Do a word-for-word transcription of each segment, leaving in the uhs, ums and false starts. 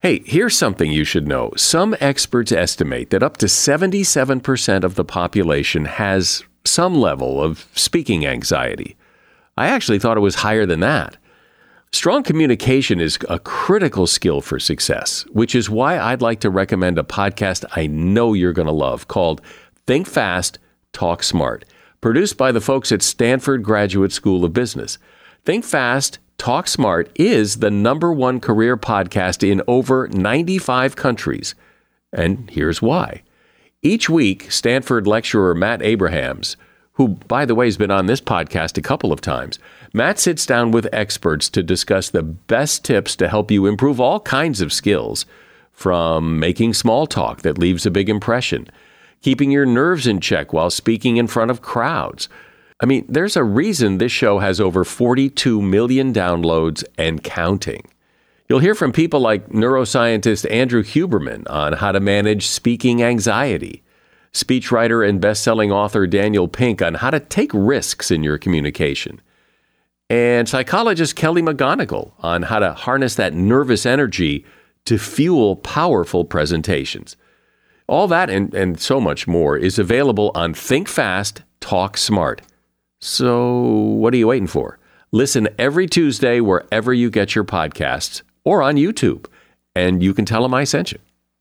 Hey, here's something you should know. Some experts estimate that up to seventy-seven percent of the population has some level of speaking anxiety. I actually thought it was higher than that. Strong communication is a critical skill for success, which is why I'd like to recommend a podcast I know you're going to love called Think Fast, Talk Smart, produced by the folks at Stanford Graduate School of Business. Think Fast, Talk Smart is the number one career podcast in over ninety-five countries. And here's why. Each week, Stanford lecturer Matt Abrahams, who, by the way, has been on this podcast a couple of times, Matt sits down with experts to discuss the best tips to help you improve all kinds of skills, from making small talk that leaves a big impression, keeping your nerves in check while speaking in front of crowds. I mean, there's a reason this show has over forty-two million downloads and counting. You'll hear from people like neuroscientist Andrew Huberman on how to manage speaking anxiety, speechwriter and best-selling author Daniel Pink on how to take risks in your communication, and psychologist Kelly McGonigal on how to harness that nervous energy to fuel powerful presentations. All that and, and so much more is available on Think Fast, Talk Smart. So what are you waiting for? Listen every Tuesday wherever you get your podcasts or on YouTube, and you can tell them I sent you.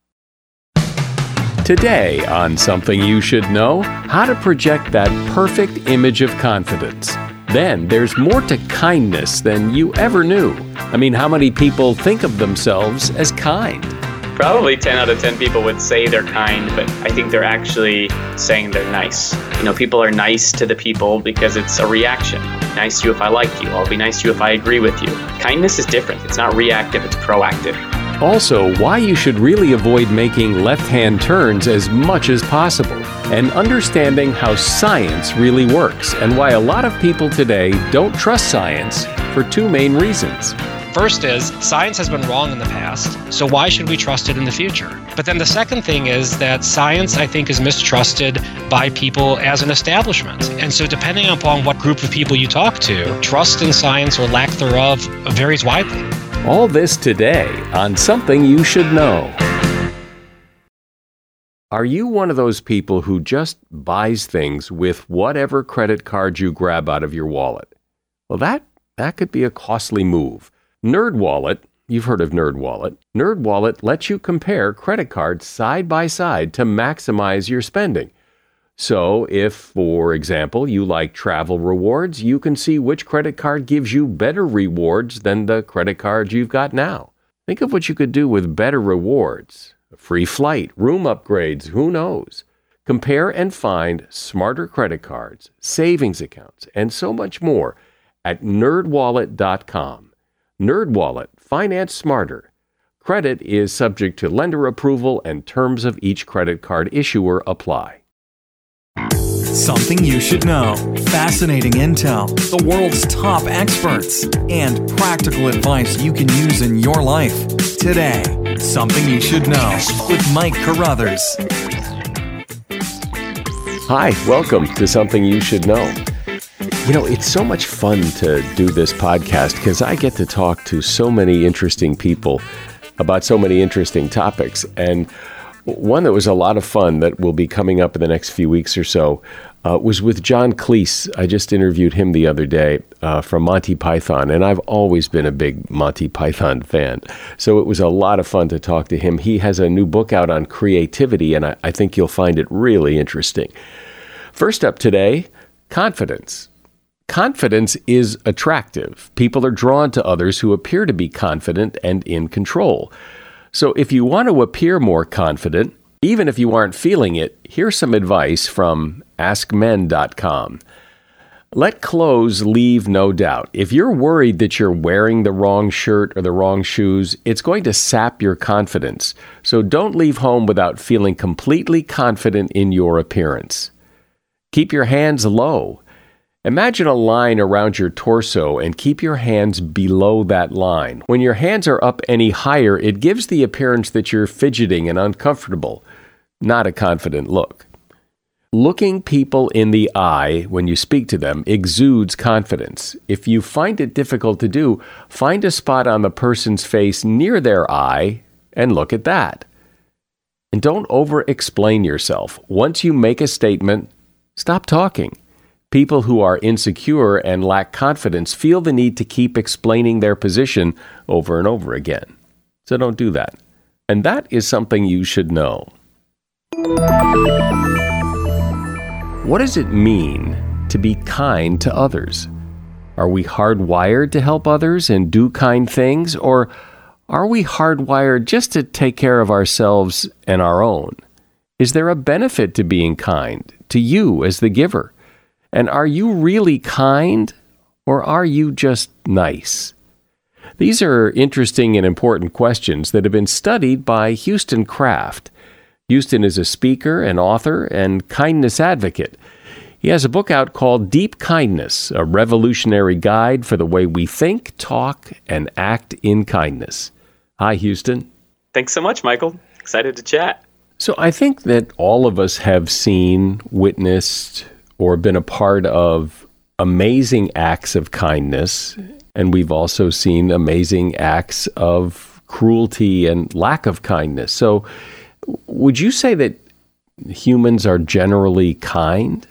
Today on Something You Should Know, how to project that perfect image of confidence. Then there's more to kindness than you ever knew. I mean, how many people think of themselves as kind? Probably ten out of ten people would say they're kind, but I think they're actually saying they're nice. You know, people are nice to the people because it's a reaction. Nice to you if I like you. I'll be nice to you if I agree with you. Kindness is different. It's not reactive, it's proactive. Also, why you should really avoid making left-hand turns as much as possible, and understanding how science really works, and why a lot of people today don't trust science for two main reasons. First is, science has been wrong in the past, so why should we trust it in the future? But then the second thing is that science, I think, is mistrusted by people as an establishment. And so depending upon what group of people you talk to, trust in science or lack thereof varies widely. All this today on Something You Should Know. Are you one of those people who just buys things with whatever credit card you grab out of your wallet? Well, that, that could be a costly move. NerdWallet, you've heard of NerdWallet. NerdWallet lets you compare credit cards side by side to maximize your spending. So if, for example, you like travel rewards, you can see which credit card gives you better rewards than the credit card you've got now. Think of what you could do with better rewards. A free flight, room upgrades, who knows? Compare and find smarter credit cards, savings accounts, and so much more at nerd wallet dot com. NerdWallet, finance smarter. Credit is subject to lender approval and terms of each credit card issuer apply. Something you should know. Fascinating intel, the world's top experts, and practical advice you can use in your life. Today, Something You Should Know with Mike Carruthers. Hi, welcome to Something You Should Know. You know, it's so much fun to do this podcast because I get to talk to so many interesting people about so many interesting topics. And one that was a lot of fun that will be coming up in the next few weeks or so uh, was with John Cleese. I just interviewed him the other day uh, from Monty Python, and I've always been a big Monty Python fan. So it was a lot of fun to talk to him. He has a new book out on creativity, and I, I think you'll find it really interesting. First up today, confidence. Confidence is attractive. People are drawn to others who appear to be confident and in control. So if you want to appear more confident, even if you aren't feeling it, here's some advice from ask men dot com. Let clothes leave no doubt. If you're worried that you're wearing the wrong shirt or the wrong shoes, it's going to sap your confidence. So don't leave home without feeling completely confident in your appearance. Keep your hands low. Imagine a line around your torso and keep your hands below that line. When your hands are up any higher, it gives the appearance that you're fidgeting and uncomfortable, not a confident look. Looking people in the eye when you speak to them exudes confidence. If you find it difficult to do, find a spot on the person's face near their eye and look at that. And don't over-explain yourself. Once you make a statement, stop talking. People who are insecure and lack confidence feel the need to keep explaining their position over and over again. So don't do that. And that is something you should know. What does it mean to be kind to others? Are we hardwired to help others and do kind things, or are we hardwired just to take care of ourselves and our own? Is there a benefit to being kind, to you as the giver? And are you really kind, or are you just nice? These are interesting and important questions that have been studied by Houston Kraft. Houston is a speaker, an author, and kindness advocate. He has a book out called Deep Kindness, a revolutionary guide for the way we think, talk, and act in kindness. Hi, Houston. Thanks so much, Michael. Excited to chat. So I think that all of us have seen, witnessed, or been a part of amazing acts of kindness, and we've also seen amazing acts of cruelty and lack of kindness. So would you say that humans are generally kind?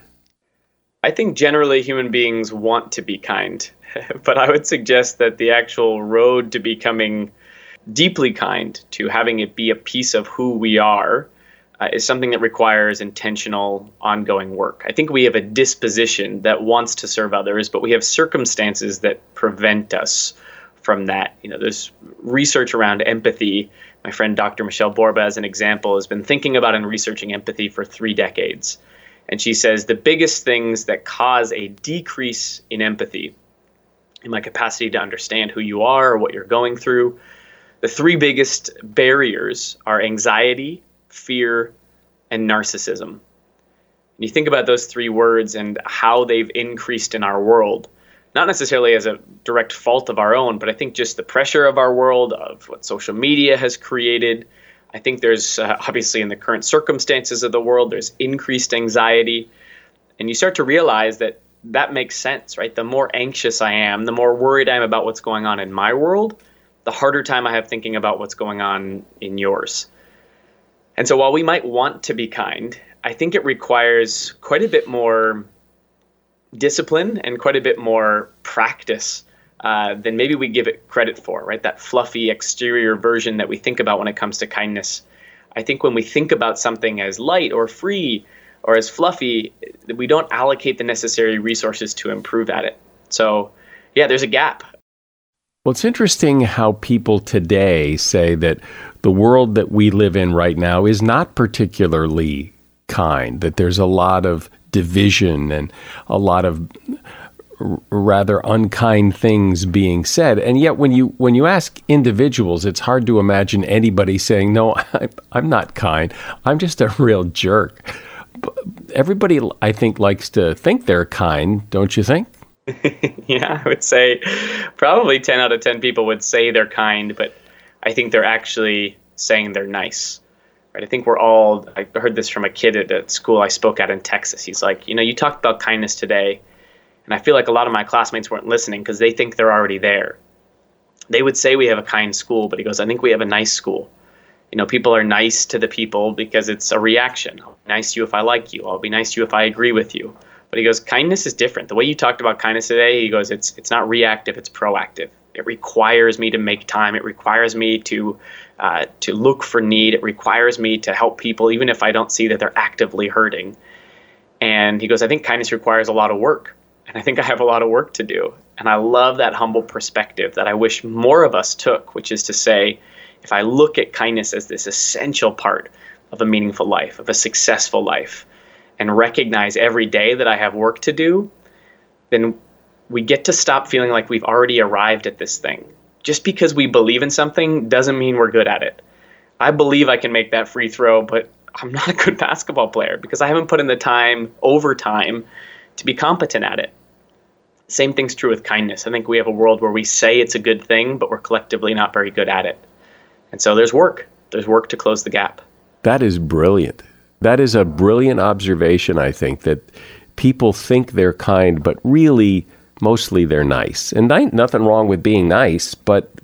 I think generally human beings want to be kind, but I would suggest that the actual road to becoming deeply kind, to having it be a piece of who we are, uh, is something that requires intentional, ongoing work. I think we have a disposition that wants to serve others, but we have circumstances that prevent us from that. You know, there's research around empathy. My friend Doctor Michelle Borba, as an example, has been thinking about and researching empathy for three decades. And she says the biggest things that cause a decrease in empathy, in my capacity to understand who you are or what you're going through, the three biggest barriers are anxiety, fear, and narcissism. And you think about those three words and how they've increased in our world, not necessarily as a direct fault of our own, but I think just the pressure of our world, of what social media has created. I think there's uh, obviously in the current circumstances of the world, there's increased anxiety. And you start to realize that that makes sense, right? The more anxious I am, the more worried I am about what's going on in my world, the harder time I have thinking about what's going on in yours. And so while we might want to be kind, I think it requires quite a bit more discipline and quite a bit more practice Uh, than maybe we give it credit for, right? That fluffy exterior version that we think about when it comes to kindness. I think when we think about something as light or free or as fluffy, we don't allocate the necessary resources to improve at it. So, yeah, there's a gap. Well, it's interesting how people today say that the world that we live in right now is not particularly kind, that there's a lot of division and a lot of rather unkind things being said. And yet when you when you ask individuals, it's hard to imagine anybody saying, no, I, I'm not kind. I'm just a real jerk. Everybody, I think, likes to think they're kind, don't you think? Yeah, I would say probably ten out of ten people would say they're kind, but I think they're actually saying they're nice. Right? I think we're all, I heard this from a kid at a school I spoke at in Texas. He's like, you know, you talked about kindness today, and I feel like a lot of my classmates weren't listening because they think they're already there. They would say we have a kind school, but he goes, I think we have a nice school. You know, people are nice to the people because it's a reaction. I'll be nice to you if I like you. I'll be nice to you if I agree with you. But he goes, kindness is different. The way you talked about kindness today, he goes, it's it's not reactive, it's proactive. It requires me to make time. It requires me to uh, to look for need. It requires me to help people, even if I don't see that they're actively hurting. And he goes, I think kindness requires a lot of work. And I think I have a lot of work to do. And I love that humble perspective that I wish more of us took, which is to say, if I look at kindness as this essential part of a meaningful life, of a successful life, and recognize every day that I have work to do, then we get to stop feeling like we've already arrived at this thing. Just because we believe in something doesn't mean we're good at it. I believe I can make that free throw, but I'm not a good basketball player because I haven't put in the time over time to be competent at it. Same thing's true with kindness. I think we have a world where we say it's a good thing, but we're collectively not very good at it. And so there's work. There's work to close the gap. That is brilliant. That is a brilliant observation, I think, that people think they're kind, but really, mostly they're nice. And ain't nothing wrong with being nice, but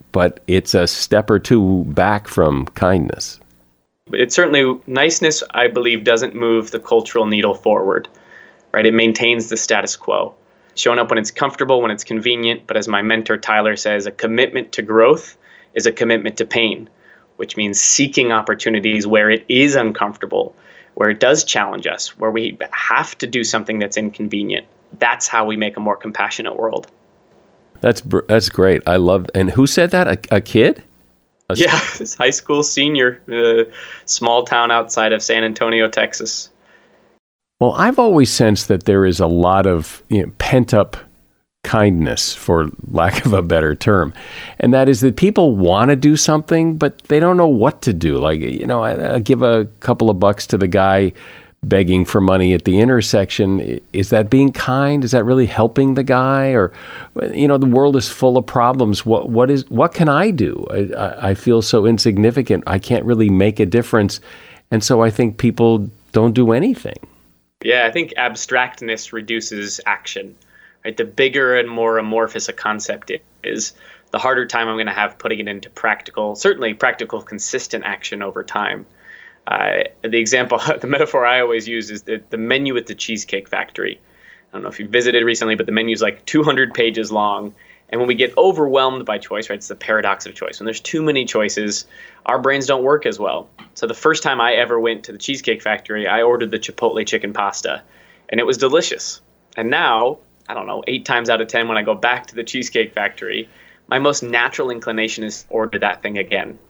but it's a step or two back from kindness. It's certainly, niceness, I believe, doesn't move the cultural needle forward, right? It maintains the status quo. Showing up when it's comfortable, when it's convenient, but as my mentor Tyler says, a commitment to growth is a commitment to pain, which means seeking opportunities where it is uncomfortable, where it does challenge us, where we have to do something that's inconvenient. That's how we make a more compassionate world. That's that's great. I love. And who said that? A, a kid? A yeah, this high school senior, uh, small town outside of San Antonio, Texas. Well, I've always sensed that there is a lot of, you know, pent-up kindness, for lack of a better term. And that is that people want to do something, but they don't know what to do. Like, you know, I, I give a couple of bucks to the guy begging for money at the intersection. Is that being kind? Is that really helping the guy? Or, you know, the world is full of problems. What what is what can I do? I, I feel so insignificant. I can't really make a difference. And so I think people don't do anything. Yeah, I think abstractness reduces action. Right? The bigger and more amorphous a concept is, the harder time I'm going to have putting it into practical, certainly practical, consistent action over time. Uh, the example, the metaphor I always use is the, the menu at the Cheesecake Factory. I don't know if you visited recently, but the menu is like two hundred pages long. And when we get overwhelmed by choice, right, it's the paradox of choice. When there's too many choices, our brains don't work as well. So the first time I ever went to the Cheesecake Factory, I ordered the Chipotle chicken pasta, and it was delicious. And now, I don't know, eight times out of ten, when I go back to the Cheesecake Factory, my most natural inclination is to order that thing again.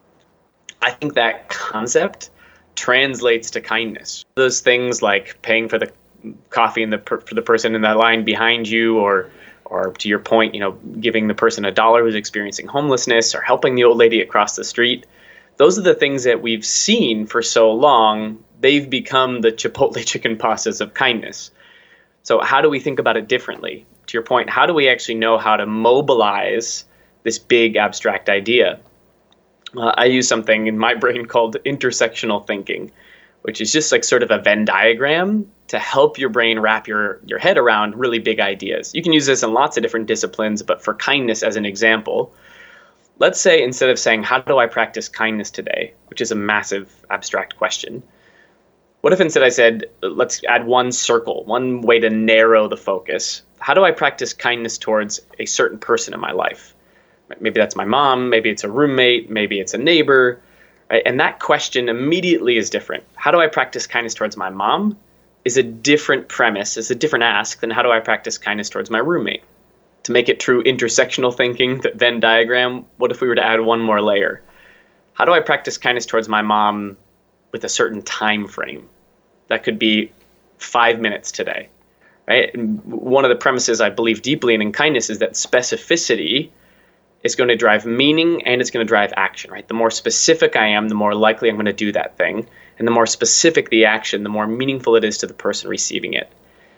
I think that concept translates to kindness. Those things like paying for the coffee in the per, for the person in that line behind you, or or to your point, you know, giving the person a dollar who's experiencing homelessness, or helping the old lady across the street. Those are the things that we've seen for so long. They've become the Chipotle chicken pastas of kindness. So how do we think about it differently? To your point, how do we actually know how to mobilize this big abstract idea? Uh, I use something in my brain called intersectional thinking, which is just like sort of a Venn diagram to help your brain wrap your, your head around really big ideas. You can use this in lots of different disciplines, but for kindness as an example, let's say instead of saying, how do I practice kindness today, which is a massive abstract question, what if instead I said, let's add one circle, one way to narrow the focus. How do I practice kindness towards a certain person in my life? Maybe that's my mom, maybe it's a roommate, maybe it's a neighbor, right? And that question immediately is different. How do I practice kindness towards my mom is a different premise, is a different ask than how do I practice kindness towards my roommate? To make it true intersectional thinking, that Venn diagram, what if we were to add one more layer? How do I practice kindness towards my mom with a certain time frame? That could be five minutes today, right? And one of the premises I believe deeply in in kindness is that specificity is going to drive meaning and it's going to drive action, right? The more specific I am, the more likely I'm going to do that thing. And the more specific the action, the more meaningful it is to the person receiving it.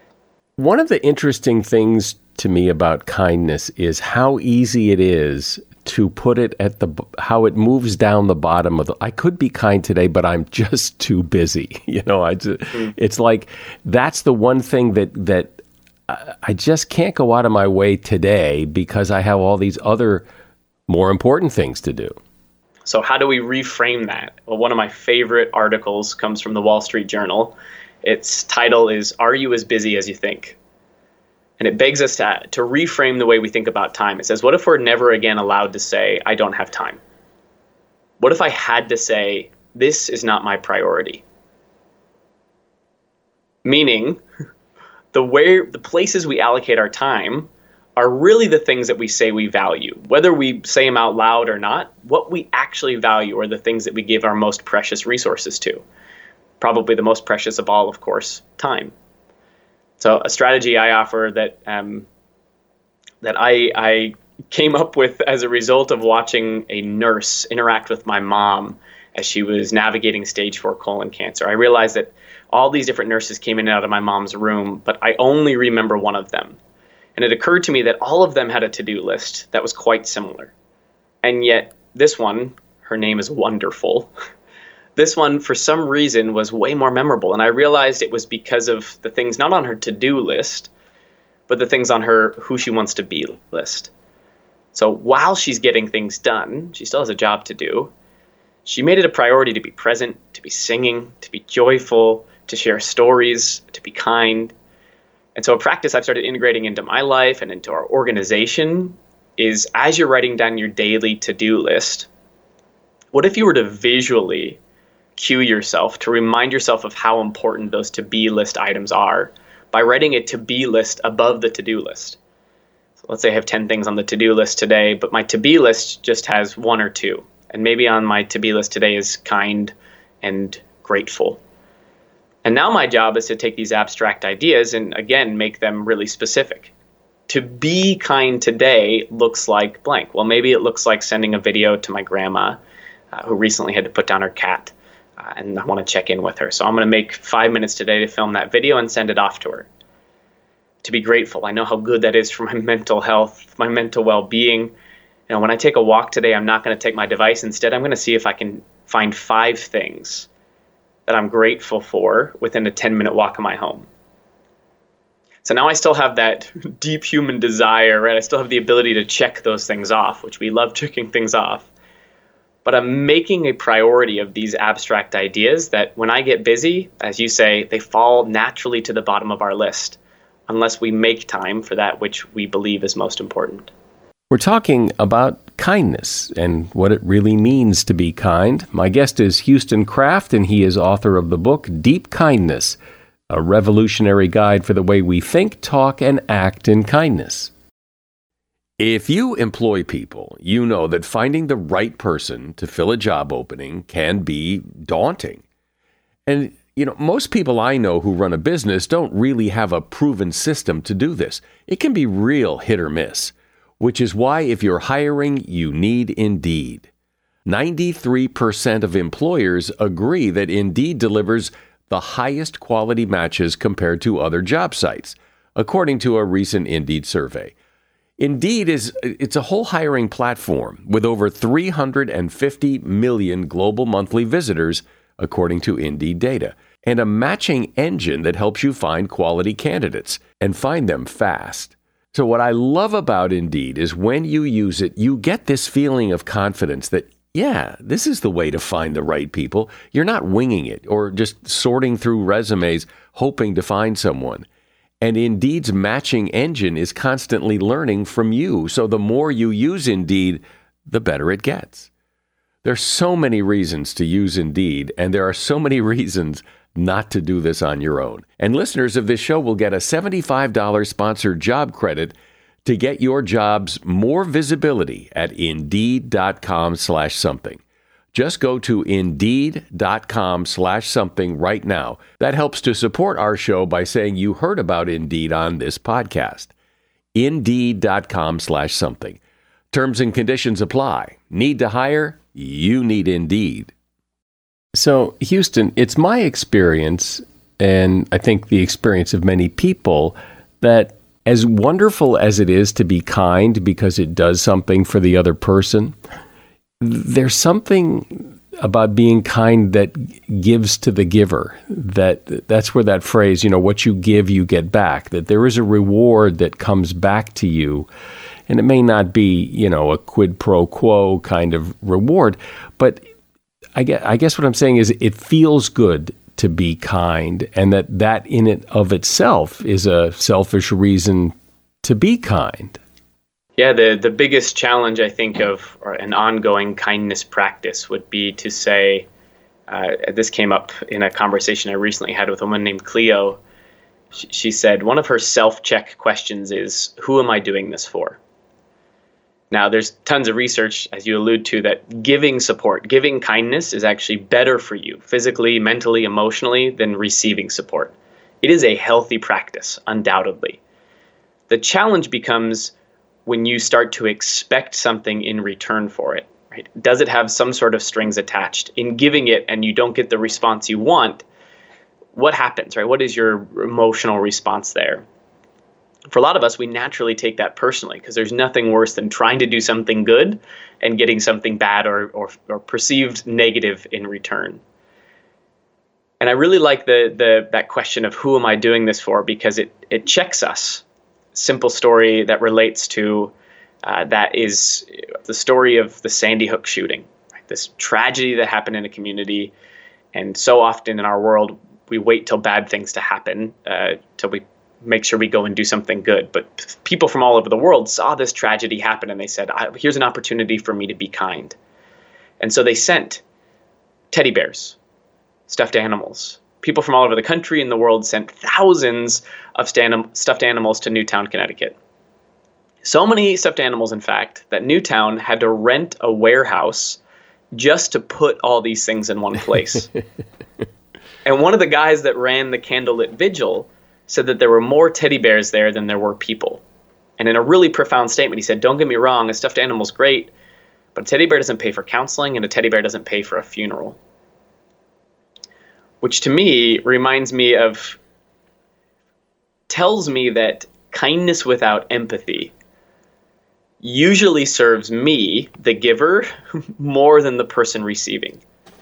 One of the interesting things to me about kindness is how easy it is to put it at the, how it moves down the bottom of the, I could be kind today, but I'm just too busy. You know, I just, mm. It's like, that's the one thing that, that I just can't go out of my way today because I have all these other more important things to do. So how do we reframe that? Well, one of my favorite articles comes from the Wall Street Journal. Its title is, Are You As Busy As You Think? And it begs us to, to reframe the way we think about time. It says, what if we're never again allowed to say, I don't have time? What if I had to say, this is not my priority? Meaning, the way, the places we allocate our time are really the things that we say we value. Whether we say them out loud or not, what we actually value are the things that we give our most precious resources to. Probably the most precious of all, of course, time. So a strategy I offer that um, that I, I came up with as a result of watching a nurse interact with my mom as she was navigating stage four colon cancer. I realized that all these different nurses came in and out of my mom's room, but I only remember one of them. And it occurred to me that all of them had a to-do list that was quite similar. And yet this one, her name is Wonderful, this one, for some reason, was way more memorable. And I realized it was because of the things not on her to-do list, but the things on her who she wants to be list. So while she's getting things done, she still has a job to do. She made it a priority to be present, to be singing, to be joyful, to share stories, to be kind. And so a practice I've started integrating into my life and into our organization is, as you're writing down your daily to-do list, what if you were to visually cue yourself to remind yourself of how important those to-be list items are by writing a to-be list above the to-do list? So let's say I have ten things on the to-do list today, but my to-be list just has one or two. And maybe on my to-be list today is kind and grateful. And now my job is to take these abstract ideas and, again, make them really specific. To be kind today looks like blank. Well, maybe it looks like sending a video to my grandma uh, who recently had to put down her cat, uh, and I want to check in with her. So I'm going to make five minutes today to film that video and send it off to her. To be grateful. I know how good that is for my mental health, my mental well-being. You know, when I take a walk today, I'm not going to take my device. Instead, I'm going to see if I can find five things that I'm grateful for within a ten-minute walk of my home. So now I still have that deep human desire, right? I still have the ability to check those things off, which we love checking things off. But I'm making a priority of these abstract ideas that when I get busy, as you say, they fall naturally to the bottom of our list, unless we make time for that which we believe is most important. We're talking about kindness and what it really means to be kind. My guest is Houston Kraft, and he is author of the book Deep Kindness, a revolutionary guide for the way we think, talk, and act in kindness. If you employ people, you know that finding the right person to fill a job opening can be daunting. And, you know, most people I know who run a business don't really have a proven system to do this. It can be real hit or miss. Which is why if you're hiring, you need Indeed. ninety-three percent of employers agree that Indeed delivers the highest quality matches compared to other job sites, according to a recent Indeed survey. Indeed is it's a whole hiring platform with over three hundred fifty million global monthly visitors, according to Indeed data, and a matching engine that helps you find quality candidates and find them fast. So what I love about Indeed is when you use it, you get this feeling of confidence that, yeah, this is the way to find the right people. You're not winging it or just sorting through resumes, hoping to find someone. And Indeed's matching engine is constantly learning from you. So the more you use Indeed, the better it gets. There's so many reasons to use Indeed, and there are so many reasons not to do this on your own. And listeners of this show will get a seventy-five dollars sponsored job credit to get your jobs more visibility at Indeed.com slash something. Just go to Indeed.com slash something right now. That helps to support our show by saying you heard about Indeed on this podcast. Indeed.com slash something. Terms and conditions apply. Need to hire? You need Indeed. So, Houston, it's my experience, and I think the experience of many people, that as wonderful as it is to be kind because it does something for the other person, there's something about being kind that gives to the giver. That that's where that phrase, you know, what you give, you get back, that there is a reward that comes back to you. And it may not be, you know, a quid pro quo kind of reward, but I guess, I guess what I'm saying is it feels good to be kind, and that that in it of itself is a selfish reason to be kind. Yeah, the, the biggest challenge, I think, of an ongoing kindness practice would be to say, uh, this came up in a conversation I recently had with a woman named Cleo. She, she said one of her self-check questions is, who am I doing this for? Now, there's tons of research, as you allude to, that giving support, giving kindness is actually better for you physically, mentally, emotionally than receiving support. It is a healthy practice, undoubtedly. The challenge becomes when you start to expect something in return for it, right? Does it have some sort of strings attached? In giving it and you don't get the response you want, what happens, right? What is your emotional response there? For a lot of us, we naturally take that personally because there's nothing worse than trying to do something good and getting something bad or, or, or perceived negative in return. And I really like the the that question of who am I doing this for, because it it checks us. Simple story that relates to Uh, that is the story of the Sandy Hook shooting, right? This tragedy that happened in a community. And so often in our world, we wait till bad things to happen, uh, till we make sure we go and do something good. But people from all over the world saw this tragedy happen and they said, here's an opportunity for me to be kind. And so they sent teddy bears, stuffed animals. People from all over the country and the world sent thousands of stand- stuffed animals to Newtown, Connecticut. So many stuffed animals, in fact, that Newtown had to rent a warehouse just to put all these things in one place. And one of the guys that ran the candlelit vigil said that there were more teddy bears there than there were people. And in a really profound statement, he said, don't get me wrong, a stuffed animal's great, but a teddy bear doesn't pay for counseling and a teddy bear doesn't pay for a funeral. Which to me reminds me of, tells me that kindness without empathy usually serves me, the giver, more than the person receiving.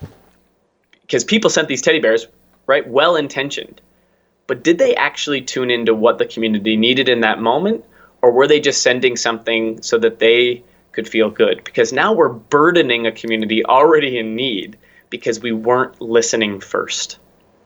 Because people sent these teddy bears, right, well-intentioned. But did they actually tune into what the community needed in that moment? Or were they just sending something so that they could feel good? Because now we're burdening a community already in need because we weren't listening first.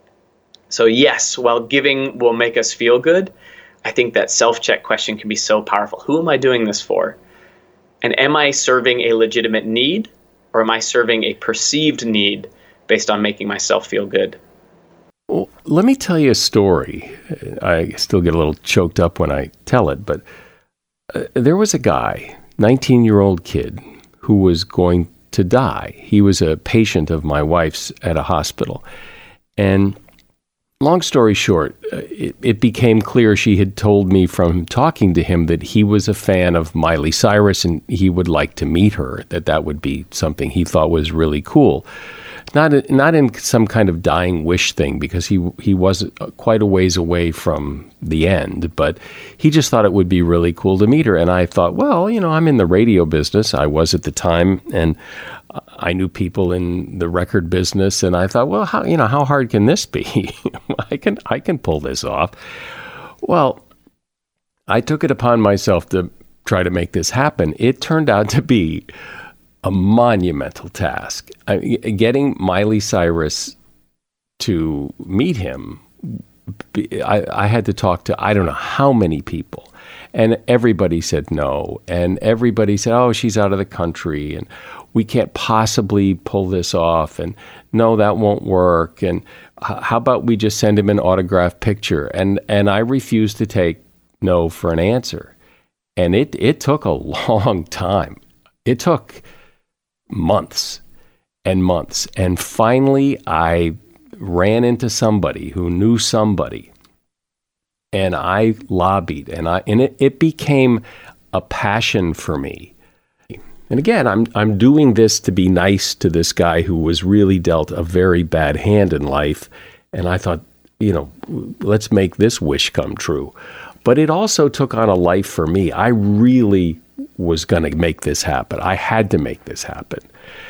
So yes, while giving will make us feel good, I think that self-check question can be so powerful. Who am I doing this for? And am I serving a legitimate need, or am I serving a perceived need based on making myself feel good? Well, let me tell you a story. I still get a little choked up when I tell it, but uh, there was a guy, nineteen-year-old kid, who was going to die. He was a patient of my wife's at a hospital. And long story short, uh, it, it became clear she had told me from talking to him that he was a fan of Miley Cyrus and he would like to meet her, that that would be something he thought was really cool. Not not in some kind of dying wish thing, because he he was quite a ways away from the end, but he just thought it would be really cool to meet her. And I thought, well, you know, I'm in the radio business. I was at the time, and I knew people in the record business, and I thought, well, how you know how hard can this be? I can I can pull this off. Well, I took it upon myself to try to make this happen. It turned out to be a monumental task. I, getting Miley Cyrus to meet him, I, I had to talk to I don't know how many people, and everybody said no, and everybody said, oh, she's out of the country, and we can't possibly pull this off, and no, that won't work, and how about we just send him an autographed picture? And and I refused to take no for an answer, and it it took a long time. It took months and months. And finally, I ran into somebody who knew somebody, and I lobbied, and I and it, it became a passion for me. And again, I'm I'm doing this to be nice to this guy who was really dealt a very bad hand in life. And I thought, you know, let's make this wish come true. But it also took on a life for me. I really was going to make this happen. I had to make this happen.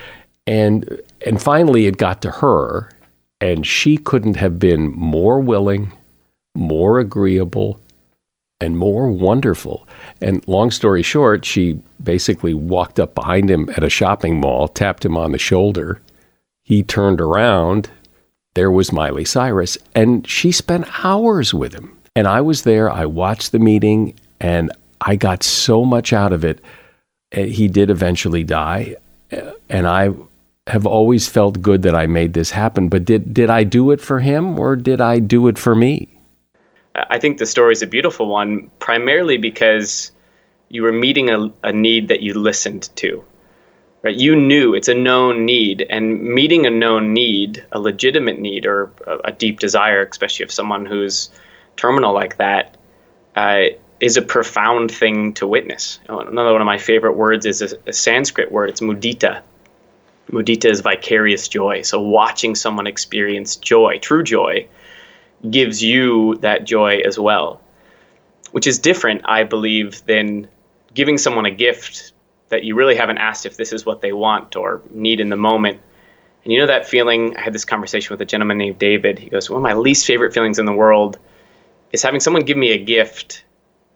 And and finally it got to her, and she couldn't have been more willing, more agreeable, and more wonderful. And long story short, she basically walked up behind him at a shopping mall, tapped him on the shoulder. He turned around. There was Miley Cyrus, and she spent hours with him. And I was there. I watched the meeting, and I got so much out of it. He did eventually die, and I have always felt good that I made this happen. But did did I do it for him, or did I do it for me? I think the story is a beautiful one, primarily because you were meeting a, a need that you listened to. Right? You knew it's a known need, and meeting a known need, a legitimate need, or a, a deep desire, especially of someone who's terminal like that, uh, is a profound thing to witness. Another one of my favorite words is a, a Sanskrit word. It's mudita. Mudita is vicarious joy. So watching someone experience joy, true joy, gives you that joy as well, which is different, I believe, than giving someone a gift that you really haven't asked if this is what they want or need in the moment. And you know that feeling? I had this conversation with a gentleman named David. He goes, one of my least favorite feelings in the world is having someone give me a gift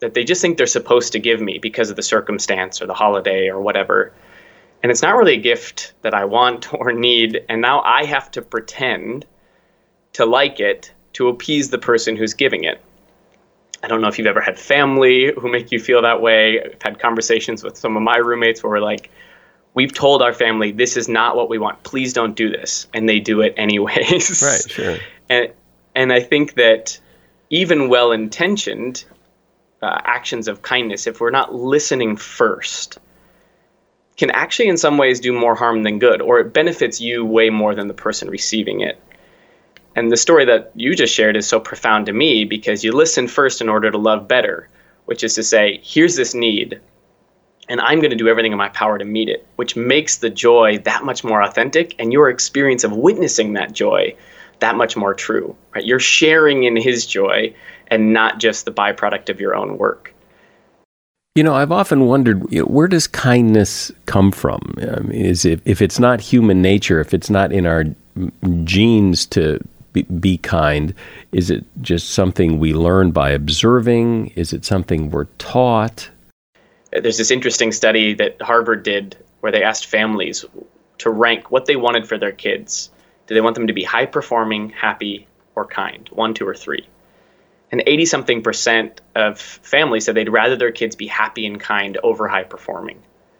that they just think they're supposed to give me because of the circumstance or the holiday or whatever. And it's not really a gift that I want or need. And now I have to pretend to like it to appease the person who's giving it. I don't know if you've ever had family who make you feel that way. I've had conversations with some of my roommates where we're like, we've told our family, this is not what we want. Please don't do this. And they do it anyways. Right, sure. And, and I think that even well-intentioned uh, actions of kindness, if we're not listening first, can actually in some ways do more harm than good, or it benefits you way more than the person receiving it. And the story that you just shared is so profound to me because you listen first in order to love better, which is to say, here's this need, and I'm going to do everything in my power to meet it, which makes the joy that much more authentic and your experience of witnessing that joy that much more true, right? You're sharing in his joy and not just the byproduct of your own work. You know, I've often wondered, you know, where does kindness come from? I mean, is it, if it's not human nature, if it's not in our genes to be, be kind, is it just something we learn by observing? Is it something we're taught? There's this interesting study that Harvard did where they asked families to rank what they wanted for their kids. Do they want them to be high-performing, happy, or kind? One, two, or three. And eighty-something percent of families said they'd rather their kids be happy and kind over high-performing.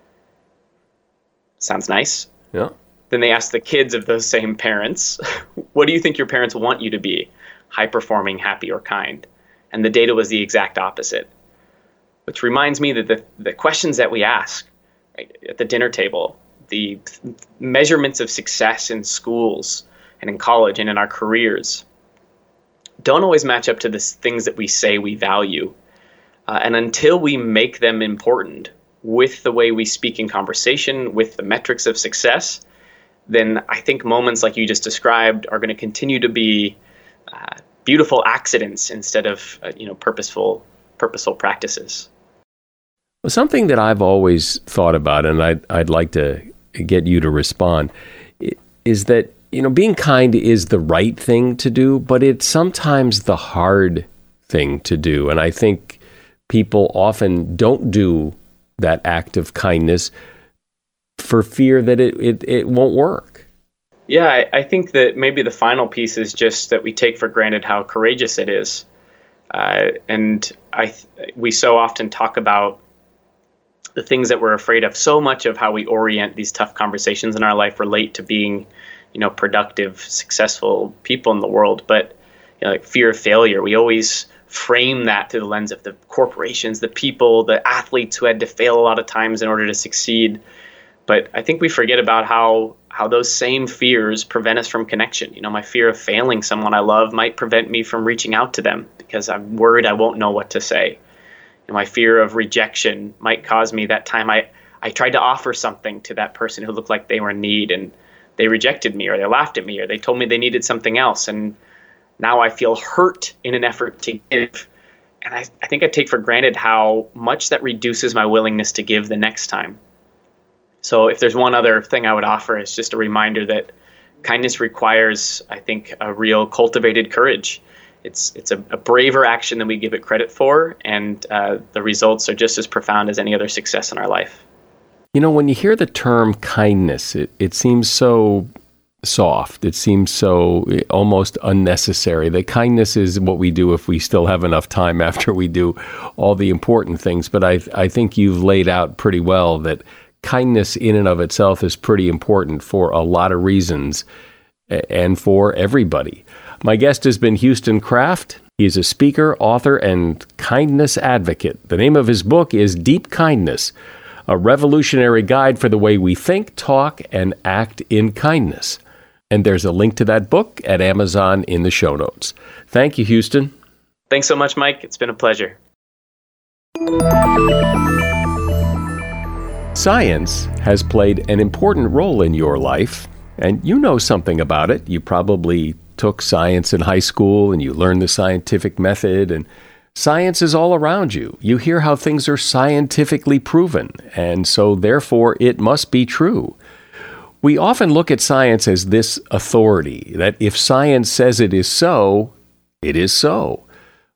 Sounds nice. Yeah. Then they asked the kids of those same parents, what do you think your parents want you to be? High-performing, happy, or kind? And the data was the exact opposite. Which reminds me that the, the questions that we ask right, at the dinner table, the measurements of success in schools and in college and in our careers, don't always match up to the things that we say we value. Uh, and until we make them important with the way we speak in conversation, with the metrics of success, then I think moments like you just described are going to continue to be uh, beautiful accidents instead of uh, you know purposeful purposeful practices. Well, something that I've always thought about, and I'd, I'd like to get you to respond, is that you know, being kind is the right thing to do, but it's sometimes the hard thing to do. And I think people often don't do that act of kindness for fear that it, it, it won't work. Yeah, I, I think that maybe the final piece is just that we take for granted how courageous it is. Uh, and I we so often talk about the things that we're afraid of. So much of how we orient these tough conversations in our life relate to being you know, productive, successful people in the world. But you know, like fear of failure, we always frame that through the lens of the corporations, the people, the athletes who had to fail a lot of times in order to succeed. But I think we forget about how how those same fears prevent us from connection. You know, my fear of failing someone I love might prevent me from reaching out to them because I'm worried I won't know what to say. And my fear of rejection might cause me that time I, I tried to offer something to that person who looked like they were in need, and they rejected me, or they laughed at me, or they told me they needed something else. And now I feel hurt in an effort to give. And I, I think I take for granted how much that reduces my willingness to give the next time. So if there's one other thing I would offer, it's just a reminder that kindness requires, I think, a real cultivated courage. It's it's a, a braver action than we give it credit for, and uh, the results are just as profound as any other success in our life. You know, when you hear the term kindness, it, it seems so soft. It seems so almost unnecessary. That kindness is what we do if we still have enough time after we do all the important things. But I, I think you've laid out pretty well that kindness in and of itself is pretty important for a lot of reasons and for everybody. My guest has been Houston Kraft. He's a speaker, author, and kindness advocate. The name of his book is Deep Kindness, a revolutionary guide for the way we think, talk, and act in kindness. And there's a link to that book at Amazon in the show notes. Thank you, Houston. Thanks so much, Mike. It's been a pleasure. Science has played an important role in your life, and you know something about it. You probably took science in high school, and you learned the scientific method, and science is all around you. You hear how things are scientifically proven, and so therefore it must be true. We often look at science as this authority, that if science says it is so, it is so.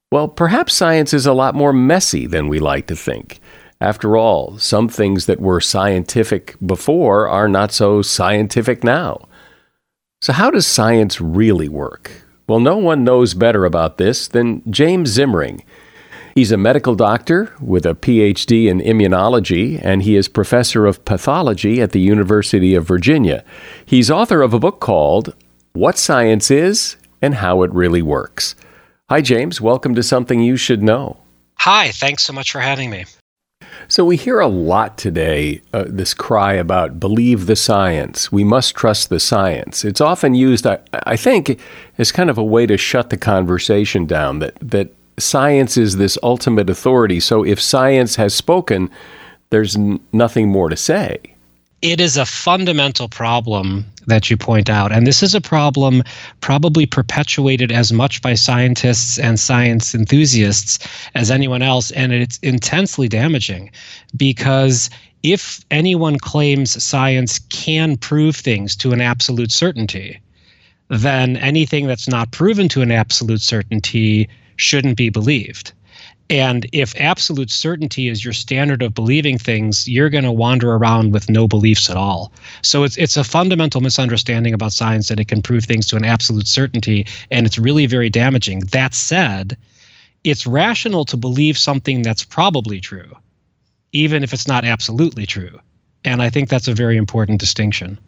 Well, perhaps science is a lot more messy than we like to think. After all, some things that were scientific before are not so scientific now. So how does science really work? Well, no one knows better about this than James Zimring. He's a medical doctor with a P H D in immunology, and he is professor of pathology at the University of Virginia. He's author of a book called What Science Is and How It Really Works. Hi, James. Welcome to Something You Should Know. Hi, thanks so much for having me. So we hear a lot today, uh, this cry about believe the science. We must trust the science. It's often used, I, I think, as kind of a way to shut the conversation down, that, that science is this ultimate authority. So if science has spoken, there's n- nothing more to say. It is a fundamental problem that you point out, and this is a problem probably perpetuated as much by scientists and science enthusiasts as anyone else, and it's intensely damaging because if anyone claims science can prove things to an absolute certainty, then anything that's not proven to an absolute certainty shouldn't be believed. And if absolute certainty is your standard of believing things, you're going to wander around with no beliefs at all. So it's it's a fundamental misunderstanding about science that it can prove things to an absolute certainty, and it's really very damaging. That said, it's rational to believe something that's probably true, even if it's not absolutely true. And I think that's a very important distinction.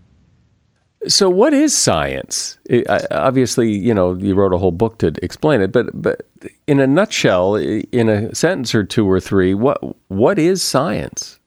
So what is science? It, I, obviously, you know, you wrote a whole book to explain it, but but in a nutshell, in a sentence or two or three, what what is science?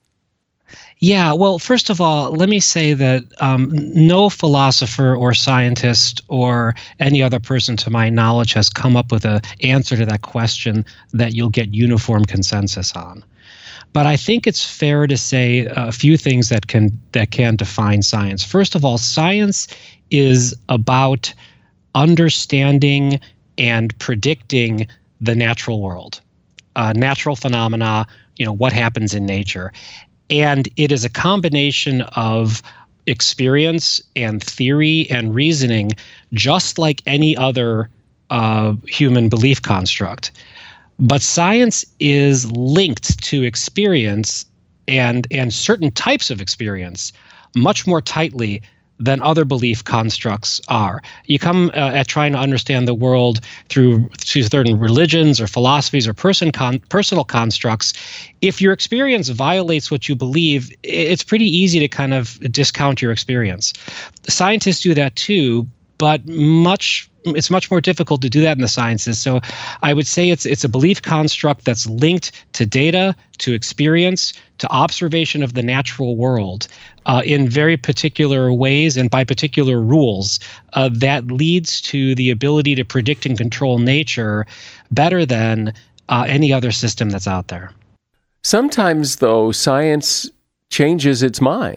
Yeah, well, first of all, let me say that um, no philosopher or scientist or any other person to my knowledge has come up with an answer to that question that you'll get uniform consensus on. But I think it's fair to say a few things that can that can define science. First of all, science is about understanding and predicting the natural world, uh, natural phenomena, you know, what happens in nature. And it is a combination of experience and theory and reasoning, just like any other uh, human belief construct. But science is linked to experience and, and certain types of experience much more tightly than other belief constructs are. You come uh, at trying to understand the world through, through certain religions or philosophies or person con- personal constructs. If your experience violates what you believe, it's pretty easy to kind of discount your experience. Scientists do that too, but much it's much more difficult to do that in the sciences. So I would say it's it's a belief construct that's linked to data, to experience, to observation of the natural world uh, in very particular ways and by particular rules uh, that leads to the ability to predict and control nature better than uh, any other system that's out there. Sometimes, though, science changes its mind.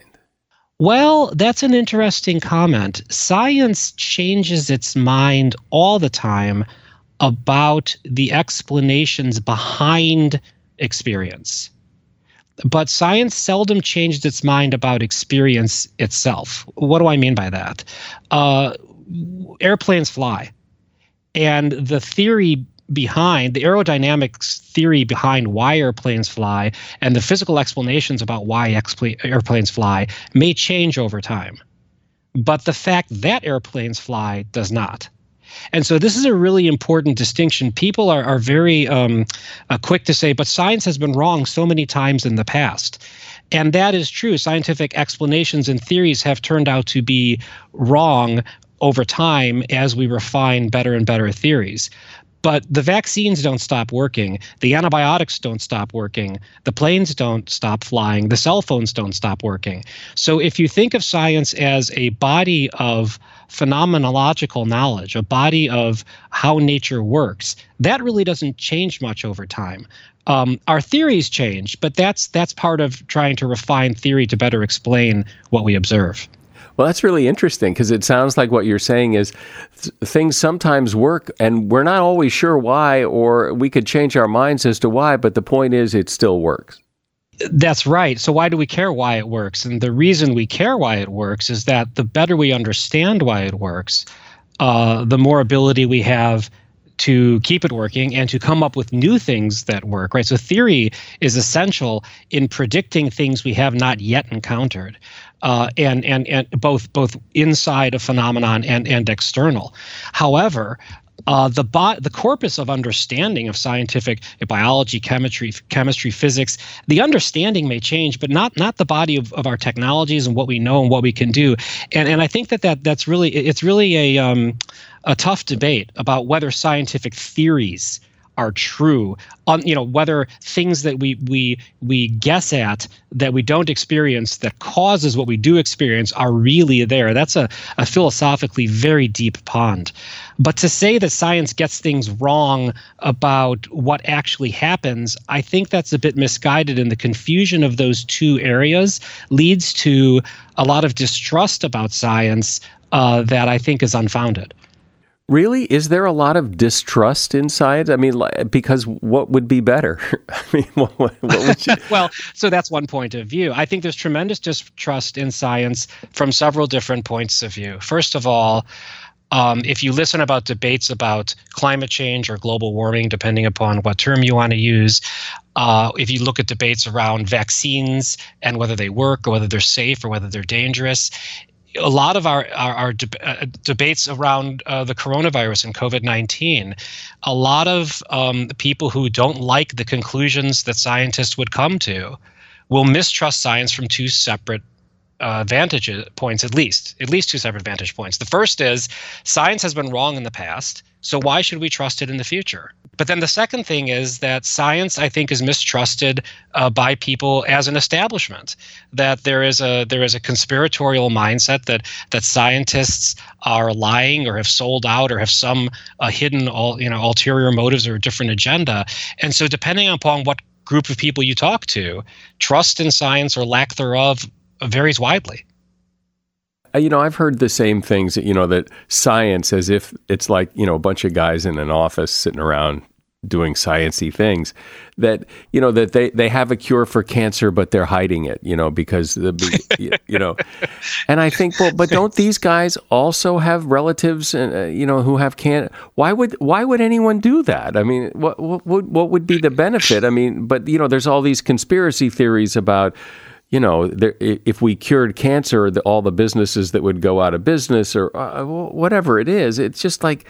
Well, that's an interesting comment. Science changes its mind all the time about the explanations behind experience. But science seldom changed its mind about experience itself. What do I mean by that? Uh, airplanes fly. And the theory behind, the aerodynamics theory behind why airplanes fly and the physical explanations about why expl- airplanes fly may change over time. But the fact that airplanes fly does not. And so this is a really important distinction. People are, are very um, uh, quick to say, but science has been wrong so many times in the past. And that is true. Scientific explanations and theories have turned out to be wrong over time as we refine better and better theories. But the vaccines don't stop working. The antibiotics don't stop working. The planes don't stop flying. The cell phones don't stop working. So if you think of science as a body of phenomenological knowledge, a body of how nature works, that really doesn't change much over time. Um, our theories change, but that's that's part of trying to refine theory to better explain what we observe. Well, that's really interesting because it sounds like what you're saying is th- things sometimes work and we're not always sure why, or we could change our minds as to why, but the point is it still works. That's right. So why do we care why it works? And the reason we care why it works is that the better we understand why it works, uh, the more ability we have to keep it working and to come up with new things that work, right? So theory is essential in predicting things we have not yet encountered, uh, and and and both both inside a phenomenon and and external. However, Uh, the bo- the corpus of understanding of scientific biology, chemistry, chemistry, physics, the understanding may change, but not not the body of, of our technologies and what we know and what we can do. And and I think that, that that's really it's really a um, a tough debate about whether scientific theories are true, on you know whether things that we we we guess at that we don't experience that causes what we do experience are really there. That's a, a philosophically very deep pond. But to say that science gets things wrong about what actually happens, I think that's a bit misguided, and the confusion of those two areas leads to a lot of distrust about science uh, that I think is unfounded. Really? Is there a lot of distrust in science? I mean, because what would be better? I mean, what, what would you... Well, so that's one point of view. I think there's tremendous distrust in science from several different points of view. First of all, um, if you listen about debates about climate change or global warming, depending upon what term you want to use, uh, if you look at debates around vaccines and whether they work or whether they're safe or whether they're dangerous, a lot of our our, our deb- uh, debates around uh, the coronavirus and COVID nineteen, a lot of um, people who don't like the conclusions that scientists would come to will mistrust science from two separate uh, vantage points, at least, at least two separate vantage points. The first is science has been wrong in the past, so why should we trust it in the future? But then the second thing is that science, I think, is mistrusted uh, by people as an establishment. That there is a there is a conspiratorial mindset that that scientists are lying or have sold out or have some uh, hidden all you know ulterior motives or a different agenda. And so, depending upon what group of people you talk to, trust in science or lack thereof varies widely. You know, I've heard the same things, you know, that science, as if it's like, you know, a bunch of guys in an office sitting around doing science-y things, that, you know, that they, they have a cure for cancer, but they're hiding it, you know, because, the you know, and I think, well, but don't these guys also have relatives, uh, you know, who have cancer? Why would, why would anyone do that? I mean, what, what, what would be the benefit? I mean, but, you know, there's all these conspiracy theories about, you know, there, if we cured cancer, the, all the businesses that would go out of business or uh, whatever it is, it's just like,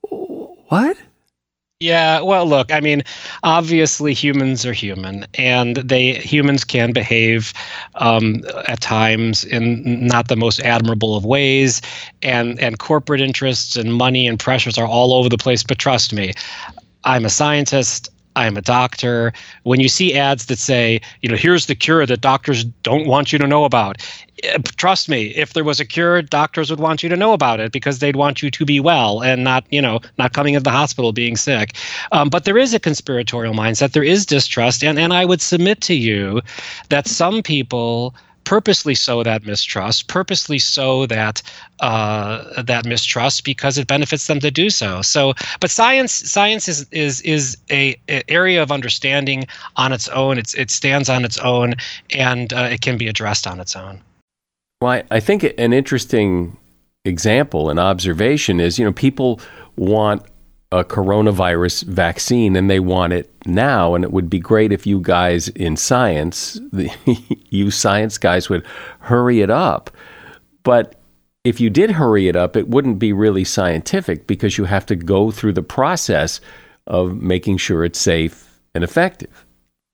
what? Yeah, well, look, I mean, obviously humans are human, and they humans can behave um, at times in not the most admirable of ways, and and corporate interests and money and pressures are all over the place. But trust me, I'm a scientist. I'm a doctor. When you see ads that say, you know, here's the cure that doctors don't want you to know about, trust me, if there was a cure, doctors would want you to know about it because they'd want you to be well and not, you know, not coming into the hospital being sick. Um, but there is a conspiratorial mindset. There is distrust. And, and I would submit to you that some people purposely sow that mistrust, purposely sow that uh, that mistrust because it benefits them to do so. So, but science science is is is a, a area of understanding on its own. It's it stands on its own, and uh, it can be addressed on its own. Well, I, I think an interesting example, an observation is, you know, people want a coronavirus vaccine and they want it now. And it would be great if you guys in science, the, you science guys would hurry it up. But if you did hurry it up, it wouldn't be really scientific because you have to go through the process of making sure it's safe and effective.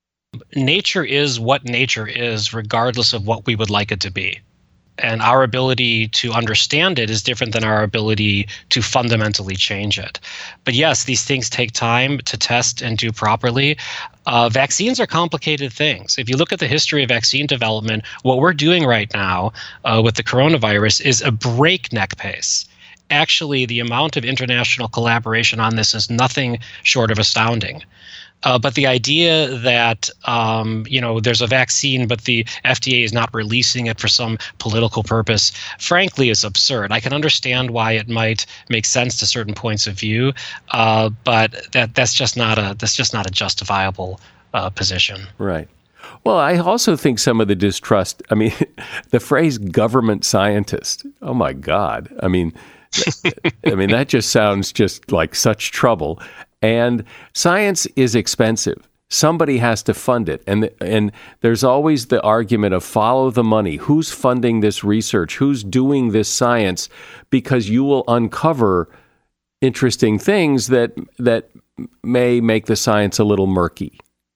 Nature is what nature is, regardless of what we would like it to be. And our ability to understand it is different than our ability to fundamentally change it. But yes, these things take time to test and do properly. Uh, vaccines are complicated things. If you look at the history of vaccine development, what we're doing right now uh, with the coronavirus is a breakneck pace. Actually, the amount of international collaboration on this is nothing short of astounding. Uh, but the idea that, um, you know, there's a vaccine, but the F D A is not releasing it for some political purpose, frankly, is absurd. I can understand why it might make sense to certain points of view, uh, but that that's just not a that's just not a justifiable uh, position. Right. Well, I also think some of the distrust, I mean, the phrase government scientist, oh my God. I mean, I mean, that just sounds just like such trouble. And science is expensive. Somebody has to fund it. And and there's always the argument of follow the money. Who's funding this research? Who's doing this science? Because you will uncover interesting things that that may make the science a little murky.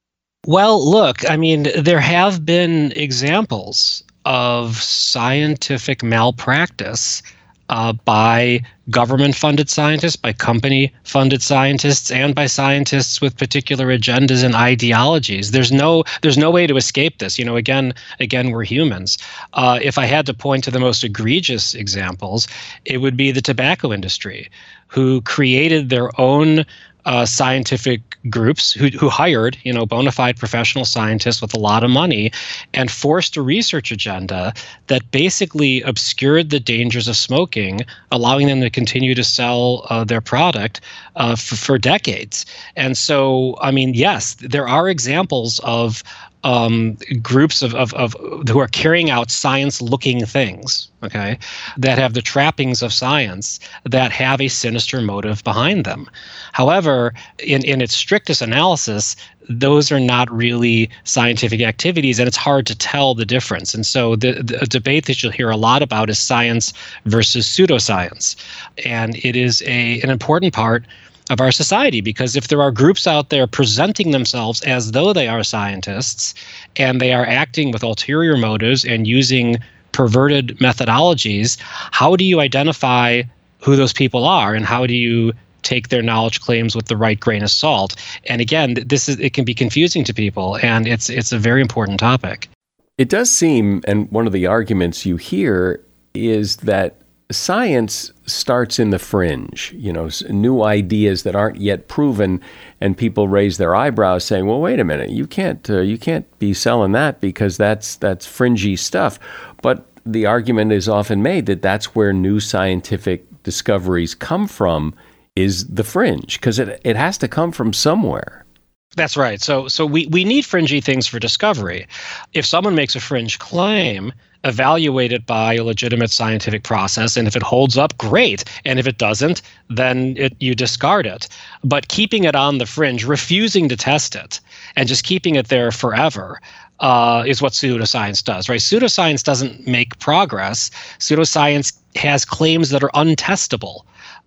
Well, look, I mean, there have been examples of scientific malpractice uh, by government-funded scientists, by company-funded scientists, and by scientists with particular agendas and ideologies. There's no, there's no way to escape this. You know, again, again, we're humans. Uh, if I had to point to the most egregious examples, it would be the tobacco industry, who created their own Uh, scientific groups who, who hired, you know, bona fide professional scientists with a lot of money and forced a research agenda that basically obscured the dangers of smoking, allowing them to continue to sell uh, their product uh, for, for decades. And so, I mean, yes, there are examples of Um, groups of, of, of who are carrying out science-looking things, okay, that have the trappings of science, that have a sinister motive behind them. However, in, in its strictest analysis, those are not really scientific activities, and it's hard to tell the difference. And so the, the debate that you'll hear a lot about is science versus pseudoscience. And it is a an important part of our society, because if there are groups out there presenting themselves as though they are scientists and they are acting with ulterior motives and using perverted methodologies, how do you identify who those people are, and how do you take their knowledge claims with the right grain of salt? And again, this is it can be confusing to people, and it's it's a very important topic. It does seem, and one of the arguments you hear is that science starts in the fringe, you know, new ideas that aren't yet proven, and people raise their eyebrows saying, well, wait a minute, you can't uh, you can't be selling that because that's that's fringy stuff. But the argument is often made that that's where new scientific discoveries come from, is the fringe, because it, it has to come from somewhere. That's right. So so we, we need fringy things for discovery. If someone makes a fringe claim, evaluate it by a legitimate scientific process, and if it holds up, great. And if it doesn't, then it, you discard it. But keeping it on the fringe, refusing to test it, and just keeping it there forever uh, is what pseudoscience does, right? Pseudoscience doesn't make progress. Pseudoscience has claims that are untestable.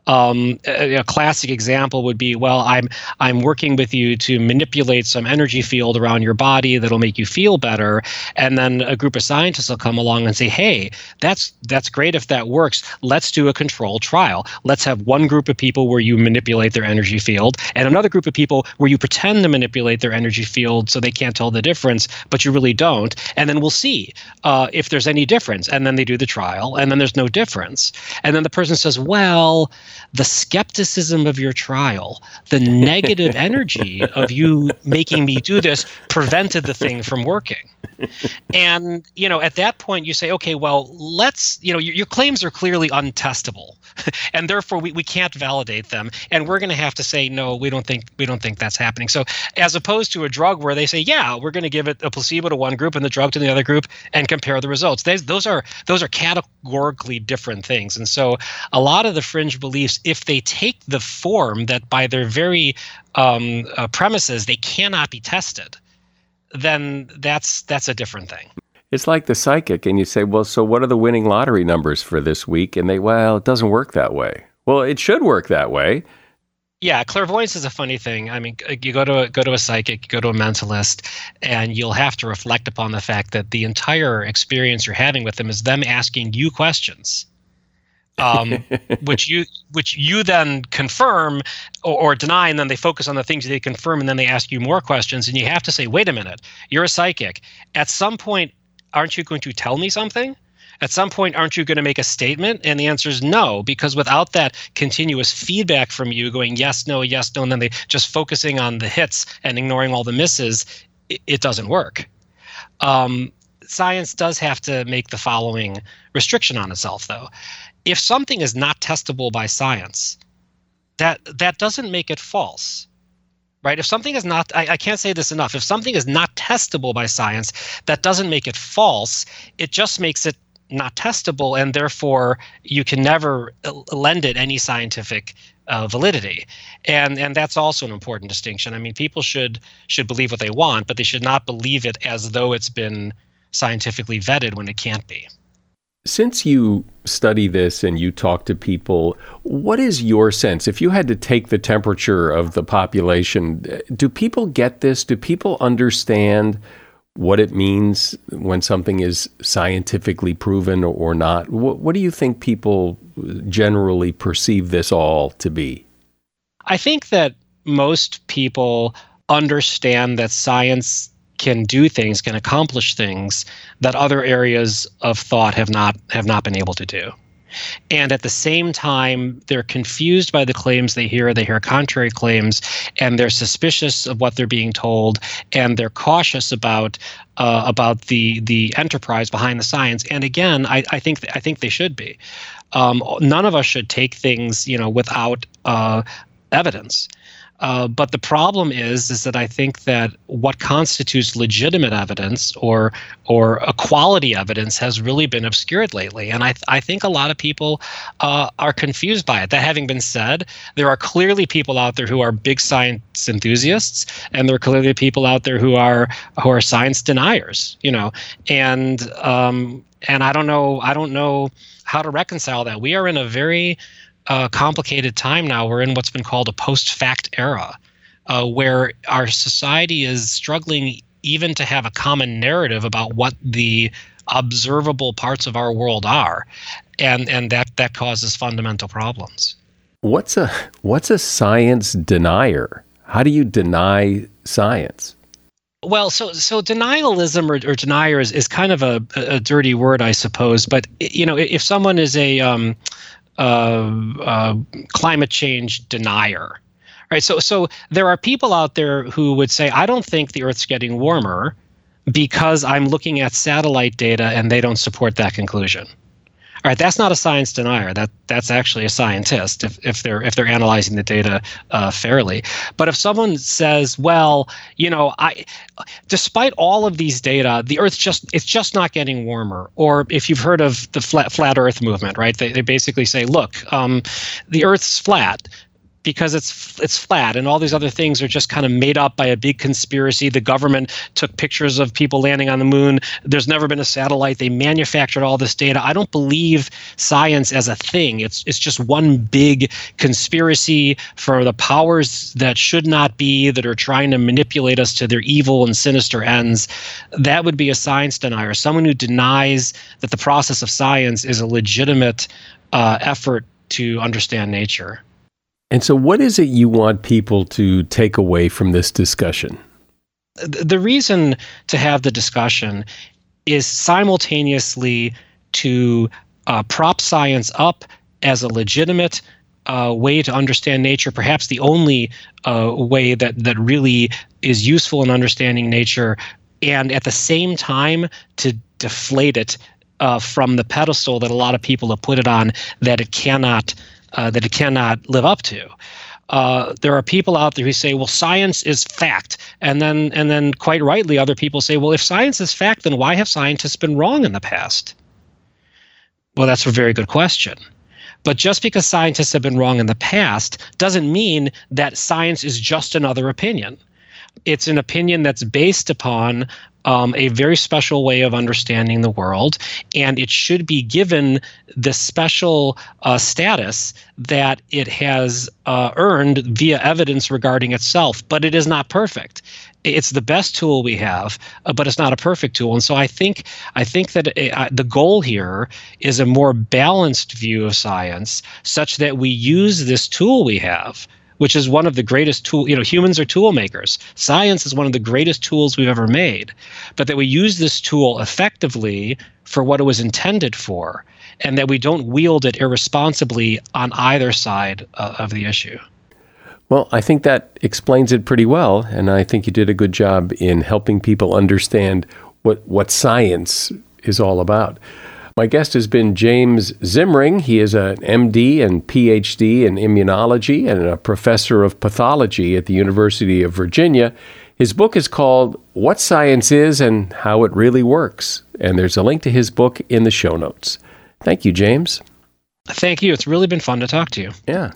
Um, a, a classic example would be, well, I'm I'm working with you to manipulate some energy field around your body that'll make you feel better, and then a group of scientists will come along and say, hey, that's that's great if that works. Let's do a controlled trial. Let's have one group of people where you manipulate their energy field, and another group of people where you pretend to manipulate their energy field so they can't tell the difference, but you really don't. And then we'll see uh, if there's any difference. And then they do the trial, and then there's no difference. And then the person says, well, the skepticism of your trial, the negative energy of you making me do this prevented the thing from working. And, you know, at that point you say, okay, well, let's, you know, your, your claims are clearly untestable and therefore we, we can't validate them. And we're going to have to say, no, we don't think, we don't think that's happening. So as opposed to a drug where they say, yeah, we're going to give it a placebo to one group and the drug to the other group and compare the results. They, those are, those are categorically different things. And so a lot of the fringe beliefs, if they take the form that by their very um, uh, premises, they cannot be tested, then that's that's a different thing. It's like the psychic, and you say, well, so what are the winning lottery numbers for this week? And they, well, it doesn't work that way. Well, it should work that way. Yeah, clairvoyance is a funny thing. I mean, you go to a, go to a psychic, you go to a mentalist, and you'll have to reflect upon the fact that the entire experience you're having with them is them asking you questions. um, which you which you then confirm or, or deny, and then they focus on the things they confirm, and then they ask you more questions, and you have to say, wait a minute, you're a psychic. At some point, aren't you going to tell me something? At some point, aren't you going to make a statement? And the answer is no, because without that continuous feedback from you going yes, no, yes, no, and then they just focusing on the hits and ignoring all the misses, it, it doesn't work. Um, science does have to make the following restriction on itself, though. If something is not testable by science, that that doesn't make it false, right? If something is not, I, I can't say this enough, if something is not testable by science, that doesn't make it false. It just makes it not testable, and therefore you can never lend it any scientific uh, validity. And and that's also an important distinction. I mean, people should should believe what they want, but they should not believe it as though it's been scientifically vetted when it can't be. Since you study this and you talk to people, what is your sense? If you had to take the temperature of the population, do people get this? Do people understand what it means when something is scientifically proven or not? What, what do you think people generally perceive this all to be? I think that most people understand that science can do things, can accomplish things that other areas of thought have not have not been able to do. And at the same time, they're confused by the claims they hear. They hear contrary claims, and they're suspicious of what they're being told, and they're cautious about uh, about the the enterprise behind the science. And again, I, I think I think they should be. Um, none of us should take things, you know, without uh, evidence. Uh, but the problem is, is that I think that what constitutes legitimate evidence or or a quality evidence has really been obscured lately, and I th- I think a lot of people uh, are confused by it. That having been said, there are clearly people out there who are big science enthusiasts, and there are clearly people out there who are who are science deniers. You know, and um, and I don't know I don't know how to reconcile that. We are in a very Uh, complicated time now. We're in what's been called a post-fact era, uh, where our society is struggling even to have a common narrative about what the observable parts of our world are, and and that that causes fundamental problems. What's a what's a science denier? How do you deny science? Well, so so denialism or, or denier is, is kind of a, a dirty word, I suppose. But you know, if someone is a um, Uh, uh, climate change denier, right? So, so there are people out there who would say, I don't think the Earth's getting warmer because I'm looking at satellite data and they don't support that conclusion. All right, that's not a science denier. That that's actually a scientist if, if they're if they're analyzing the data uh, fairly. But if someone says, well, you know, I, despite all of these data, the Earth's just it's just not getting warmer. Or if you've heard of the flat flat Earth movement, right? They they basically say, look, um, the Earth's flat because it's it's flat, and all these other things are just kind of made up by a big conspiracy. The government took pictures of people landing on the moon. There's never been a satellite. They manufactured all this data. I don't believe science as a thing. It's it's just one big conspiracy for the powers that should not be, that are trying to manipulate us to their evil and sinister ends. That would be a science denier, someone who denies that the process of science is a legitimate uh, effort to understand nature. And so what is it you want people to take away from this discussion? The reason to have the discussion is simultaneously to uh, prop science up as a legitimate uh, way to understand nature, perhaps the only uh, way that, that really is useful in understanding nature, and at the same time to deflate it uh, from the pedestal that a lot of people have put it on, that it cannot Uh, that it cannot live up to. Uh, there are people out there who say, well, science is fact. And then and then quite rightly, other people say, well, if science is fact, then why have scientists been wrong in the past? Well, that's a very good question. But just because scientists have been wrong in the past doesn't mean that science is just another opinion. It's an opinion that's based upon Um, a very special way of understanding the world, and it should be given the special uh, status that it has uh, earned via evidence regarding itself. But it is not perfect. It's the best tool we have, uh, but it's not a perfect tool. And so I think I think that uh, the goal here is a more balanced view of science, such that we use this tool we have, which is one of the greatest tool, you know, humans are tool makers. Science is one of the greatest tools we've ever made, but that we use this tool effectively for what it was intended for, and that we don't wield it irresponsibly on either side uh, of the issue. Well, I think that explains it pretty well, and I think you did a good job in helping people understand what, what science is all about. My guest has been James Zimring. He is an M D and P H D in immunology and a professor of pathology at the University of Virginia. His book is called What Science Is and How It Really Works, and there's a link to his book in the show notes. Thank you, James. Thank you. It's really been fun to talk to you. Yeah.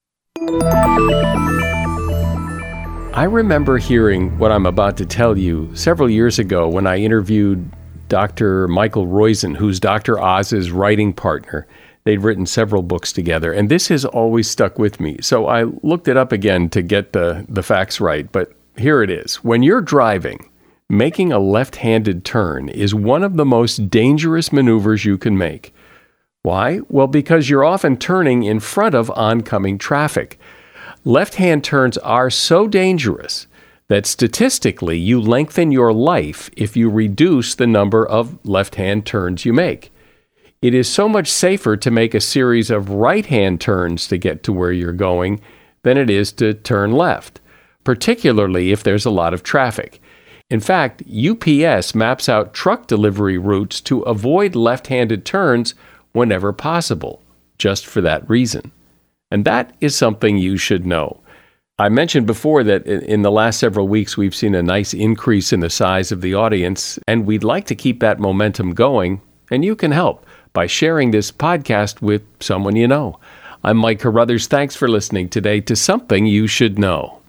I remember hearing what I'm about to tell you several years ago when I interviewed Doctor Michael Roizen, who's Doctor Oz's writing partner. They'd written several books together, and this has always stuck with me. So I looked it up again to get the, the facts right, but here it is. When you're driving, making a left-handed turn is one of the most dangerous maneuvers you can make. Why? Well, because you're often turning in front of oncoming traffic. Left-hand turns are so dangerous that statistically you lengthen your life if you reduce the number of left-hand turns you make. It is so much safer to make a series of right-hand turns to get to where you're going than it is to turn left, particularly if there's a lot of traffic. In fact, U P S maps out truck delivery routes to avoid left-handed turns whenever possible, just for that reason. And that is something you should know. I mentioned before that in the last several weeks, we've seen a nice increase in the size of the audience, and we'd like to keep that momentum going, and you can help by sharing this podcast with someone you know. I'm Mike Carruthers. Thanks for listening today to Something You Should Know.